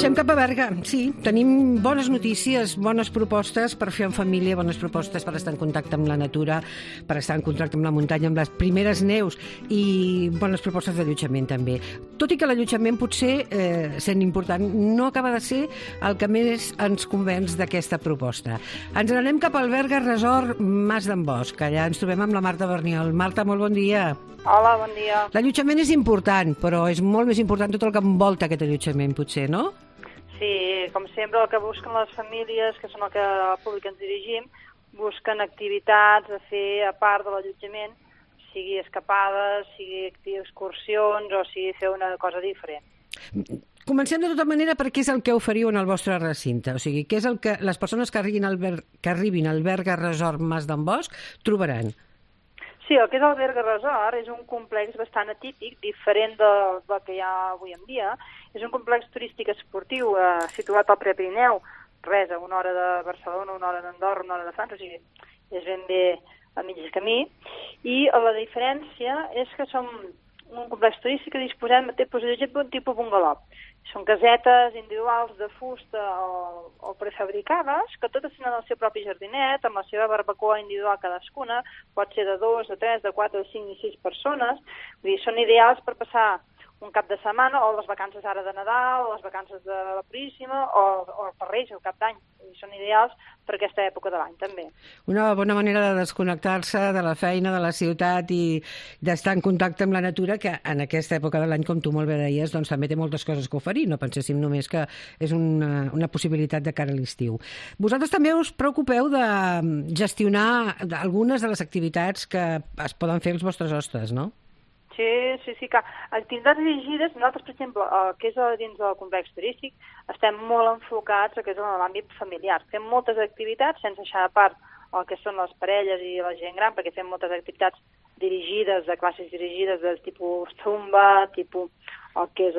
Marxem cap a Berga. Sí, tenim bones notícies, bones propostes per fer en família, bones propostes per estar en contacte amb la natura, per estar en contacte amb la muntanya, amb les primeres neus i bones propostes d'allotjament també. Tot i que l'allotjament potser, sent important, no acaba de ser el que més ens convenç d'aquesta proposta. Ens n'anem cap al Berga Resort Mas d'en Bosch. Allà ens trobem amb la Marta Berniol. Marta, molt bon dia. Hola, bon dia. L'allotjament és important, però és molt més important tot el que envolta aquest allotjament, potser, no? Sí, com sempre, el que busquen les famílies, que són el que al públic ens dirigim, busquen activitats a fer a part de l'allotjament, sigui escapades, sigui excursions o sigui fer una cosa diferent. Comencem de tota manera per què és el que oferiu en el vostre recinte, o sigui, què és el que les persones que arribin al Berga Resort Mas d'en Bosch trobaran? Sí, el que és el Berga Resort és un complex bastant atípic, diferent del que hi ha avui en dia. És un complex turístic esportiu situat al Prepirineu, res, a una hora de Barcelona, una hora d'Andorra, una hora de França, o sigui, és ben bé a mig camí. I la diferència és que som un complex turístic que disposem de un tipus bungalou. Són casetes individuals de fusta o prefabricades, que totes tenen el seu propi jardinet, amb la seva barbacoa individual cadascuna, pot ser de 2, de 3, de 4, de 5 i 6 persones. Vull dir, són ideals per passar un cap de setmana, o les vacances ara de Nadal, o les vacances de la Puríssima, o per Reis, o cap d'any. Són ideals per aquesta època de l'any, també. Una bona manera de desconnectar-se de la feina, de la ciutat i d'estar en contacte amb la natura, que en aquesta època de l'any, com tu molt bé deies, doncs també té moltes coses que oferir. No penséssim només que és una possibilitat de cara a l'estiu. Vosaltres també us preocupeu de gestionar algunes de les activitats que es poden fer els vostres hostes, no? Sí, que activitats dirigides, nosaltres, per exemple, que és dins del complex turístic, estem molt enfocats a que és en l'àmbit familiar. Fem moltes activitats, sense deixar a part el que són les parelles i la gent gran, perquè fem moltes activitats dirigides, de classes dirigides, de tipus zumba, tipus el que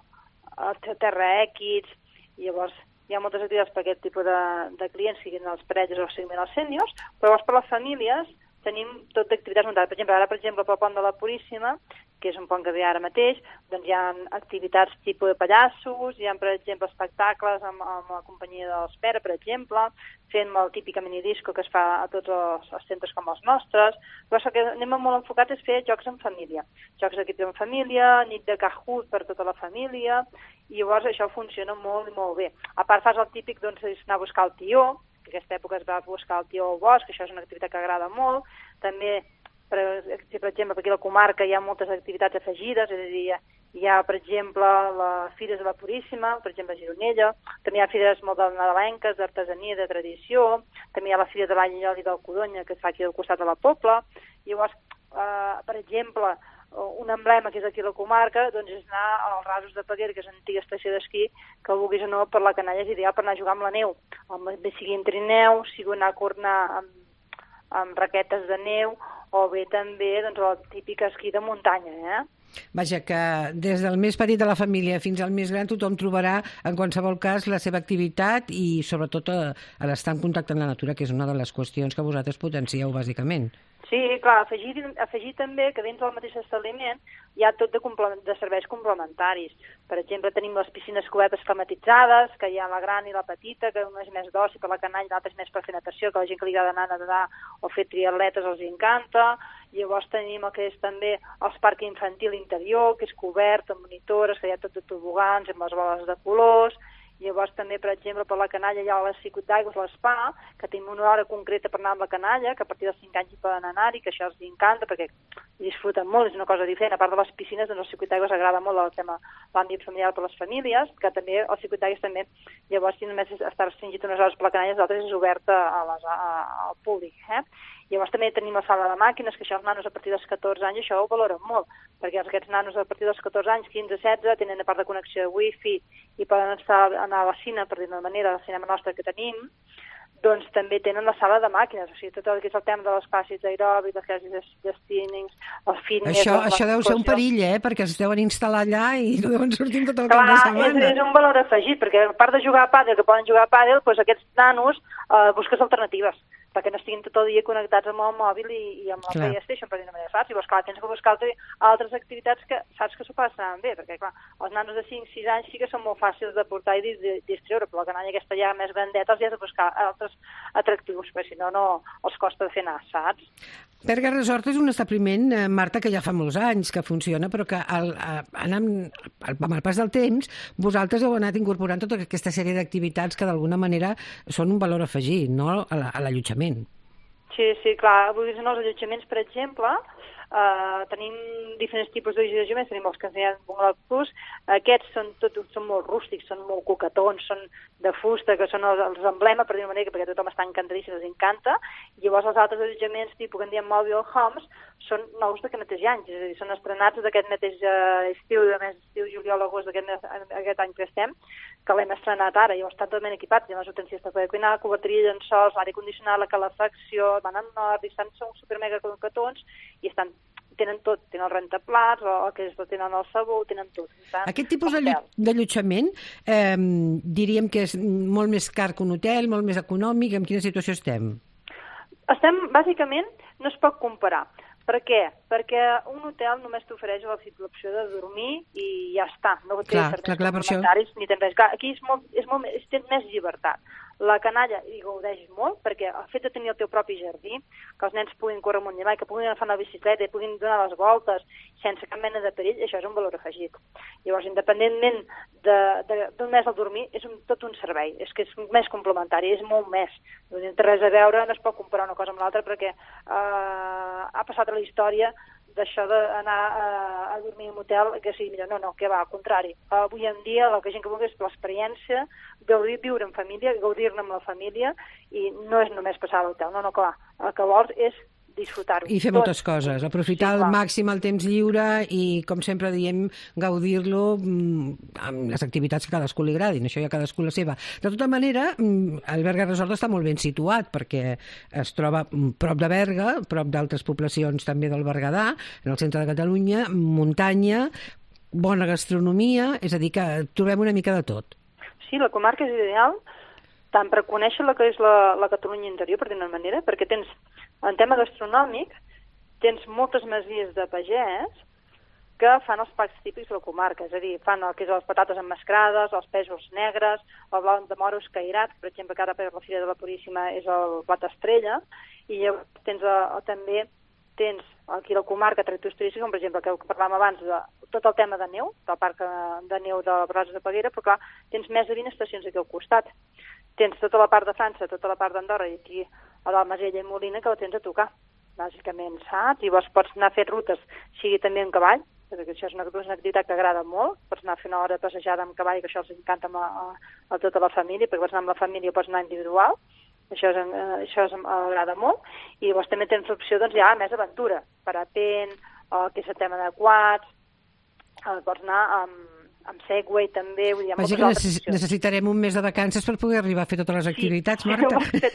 és terra èquids, i llavors hi ha moltes activitats per aquest tipus de clients, siguin les parelles o siguin els sèniors, però llavors per les famílies tenim tot d'activitats muntades. Per exemple, pel pont de la Puríssima, que és un pont que ve ara mateix, doncs hi ha activitats tipus de pallassos, hi ha, per exemple, espectacles amb la companyia d'Espera, per exemple, fent el típic minidisco que es fa a tots els centres com els nostres. Però el que anem molt enfocat és fer jocs en família. Jocs d'equips en família, nit de Kahoot per tota la família, i llavors això funciona molt i molt bé. A part fas el típic, doncs, és anar a buscar el tió, que aquesta època es va buscar el tió al bosc, això és una activitat que agrada molt. També, per exemple, aquí a la comarca hi ha moltes activitats afegides, és a dir, hi ha, per exemple, les Fires de la Puríssima, per exemple, a Gironella, també hi ha fires molt nadalenques, d'artesania, de tradició, també hi ha la Fira de Vall i del Codonya, que es fa aquí al costat de la Pobla. Llavors, per exemple, un emblema que és aquí a la comarca, doncs és anar als Rasos de Peguera, que és una antiga estació d'esquí, que vulguis o no, per la canalla és ideal per anar a jugar amb la neu. Bé sigui en trineu, sigui anar a cornar amb raquetes de neu, o bé també doncs, el típic esquí de muntanya, Vaja, que des del més petit de la família fins al més gran tothom trobarà, en qualsevol cas, la seva activitat i, sobretot, a l'estar en contacte amb la natura, que és una de les qüestions que vosaltres potencieu, bàsicament. Sí, clar, afegir també que dins del mateix establiment hi ha tot de serveis complementaris. Per exemple, tenim les piscines cobertes climatitzades, que hi ha la gran i la petita, que una és més d'oci per la canalla i l'altra és més per fer natació, que la gent que li agrada anar a nedar o fer triatletes els encanta. Llavors tenim el que és també el parc infantil interior, que és cobert amb monitores, que hi ha tot de tobogans amb les boles de colors. Llavors també, per exemple, per la canalla hi ha el circuit d'aigües, l'Spa, que tenim una hora concreta per anar amb la canalla, que a partir dels 5 anys hi poden anar-hi, que això els encanta perquè disfruten molt, és una cosa diferent. A part de les piscines, doncs el circuit d'aigües agrada molt el tema l'àmbit familiar per les famílies, que també el circuit d'aigües també, llavors si només està restringit unes hores per la canalla, l'altre és obert al públic. Llavors també tenim la sala de màquines, que això els nanos a partir dels 14 anys això ho valoren molt, perquè aquests nanos a partir dels 14 anys, 15, 16, tenen a part de connexió de wifi i poden anar a la cine, per dir-ho d'una manera, al cinema nostre que tenim, doncs també tenen la sala de màquines, o sigui, tot el que és el tema de les classes d'aeròbic, les classes de spinnings, el fitness... Això deu ser un perill, perquè es deuen instal·lar allà i no deuen sortir tot el cap de setmana. Clar, és un valor afegit, perquè a part de jugar a pàdel, que poden jugar a pàdel, doncs aquests nanos busques alternatives. perquè no estiguin tot el dia connectats amb el mòbil i amb la PlayStation, per dir-ho de manera fàcil. Llavors, clar, tens que buscar altres activitats que saps que s'ho passen bé, perquè, clar, els nanos de 5-6 anys sí que són molt fàcils de portar i distreure, però la canalla aquesta ja més grandeta els has de buscar altres atractius, perquè si no, els costa de fer anar, saps? Berga Resort és un establiment, Marta, que ja fa molts anys que funciona, però que amb el pas del temps vosaltres heu anat incorporant tota aquesta sèrie d'activitats que d'alguna manera són un valor afegit, no?, a l'allotjament. Sí, clar. Vull dir, en els allotjaments, per exemple, tenim diferents tipus d'allotjaments, tenim els que ens diuen Bungalow Plus, aquests són molt rústics, són molt coquetons, són de fusta, que són els emblema, per dir-ho manera, perquè tothom està encantadíssim, els encanta, i llavors els altres allotjaments, tipus que en diem Mobile Homes, són nous d'aquest mateix any, és a dir, són estrenats d'aquest mateix estiu, juliol, agost, d'aquest any que estem, que l'hem estrenat ara, llavors estan totalment equipats, hi ha les utensils per poder cuinar, coberteria, llençols, l'aire condicionat, la calefacció, van en nord, són supermega coquetons, i tenen tot, tenen el rentaplats, tenen el sabó, tenen tot. Aquest tipus d'allotjament diríem que és molt més car que un hotel, molt més econòmic, en quina situació estem? Bàsicament, no es pot comparar. Per què? Perquè un hotel només t'ofereix l'opció de dormir i ja està. No té serveis complementaris ni tens res. Aquí tens més llibertat. La canalla hi gaudeix molt perquè el fet de tenir el teu propi jardí, que els nens puguin córrer amunt i avall, que puguin agafar una bicicleta i puguin donar les voltes sense cap mena de perill, això és un valor afegit. Llavors, independentment d'on més el dormir, és tot un servei. És que és més complementari, és molt més. No té res a veure, no es pot comparar una cosa amb l'altra perquè ha passat a la història d'això d'anar a dormir en un hotel que sigui millor. No, que va, al contrari. Avui en dia el que gent que vulgui és l'experiència, viure en família, gaudir-ne amb la família i no és només passar a l'hotel. No, clar. El que vols és disfrutar-ho. I fer moltes coses, aprofitar al màxim el temps lliure i, com sempre diem, gaudir-lo amb les activitats que a cadascú li agradin, això ja cadascú la seva. De tota manera, el Berga Resort està molt ben situat perquè es troba prop de Berga, prop d'altres poblacions també del Berguedà, en el centre de Catalunya, muntanya, bona gastronomia, és a dir, que trobem una mica de tot. Sí, la comarca és ideal, tant per conèixer la que és la Catalunya interior, per dir-ho d'una manera, perquè en tema gastronòmic, tens moltes masies de pagès que fan els plats típics de la comarca, és a dir, fan el que és les patates emmascrades, els pèsols negres, el blau de moro escairat, per exemple, que ara per la Fira de la Puríssima és el plat estrella, i llavors també tens aquí a la comarca atractius turístics, com per exemple, que parlàvem abans de tot el tema de neu, del parc de neu de Brasa de Peguera, però clar, tens més de 20 estacions aquí al costat. Tens tota la part de França, tota la part d'Andorra i aquí a l'Almazella i Molina que la tens a tocar, bàsicament, saps? I llavors pots anar a fer rutes, sigui també en cavall, perquè això és una activitat que agrada molt, pots anar a fer una hora de passejada amb cavall, que això els encanta a tota la família, perquè pots anar amb la família o pots anar individual, això agrada molt, i llavors també tens l'opció, doncs, ja més aventura, parapent, que és el tema de quads, pots anar amb Segway també, vull dir, moltes altres opcions. Necessitarem un mes de vacances per poder arribar a fer totes les activitats, Marta.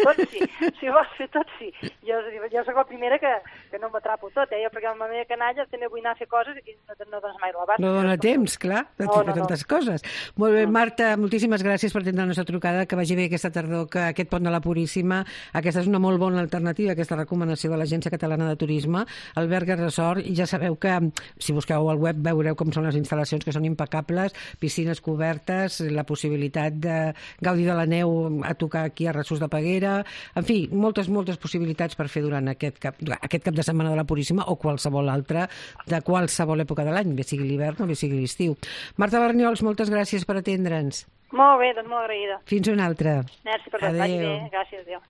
Si ho vols fer tot, sí. Jo soc la primera que no m'atrapo tot, jo perquè amb la meva canalla també vull anar a fer coses i no dones mai l'abast. No dona temps, clar, de fer tantes coses. Molt bé, Marta, moltíssimes gràcies per atendre la nostra trucada, que vagi bé aquesta tardor, que aquest pont de la Puríssima, aquesta és una molt bona alternativa, aquesta recomanació de l'Agència Catalana de Turisme, el Berga Resort, i ja sabeu que, si busqueu al web, veureu com són les instal·lacions, que són impecables, piscines cobertes, la possibilitat de gaudir de la neu a tocar aquí a Rassos de Peguera, en fi, moltes possibilitats per fer durant aquest cap de setmana de la Puríssima o qualsevol altra de qualsevol època de l'any, bé sigui l'hivern o bé sigui l'estiu. Marta Barniols, moltes gràcies per atendre'ns. Molt bé, doncs molt agraïda. Fins una altra. Merci per tot. Vagi bé. Gràcies, adéu.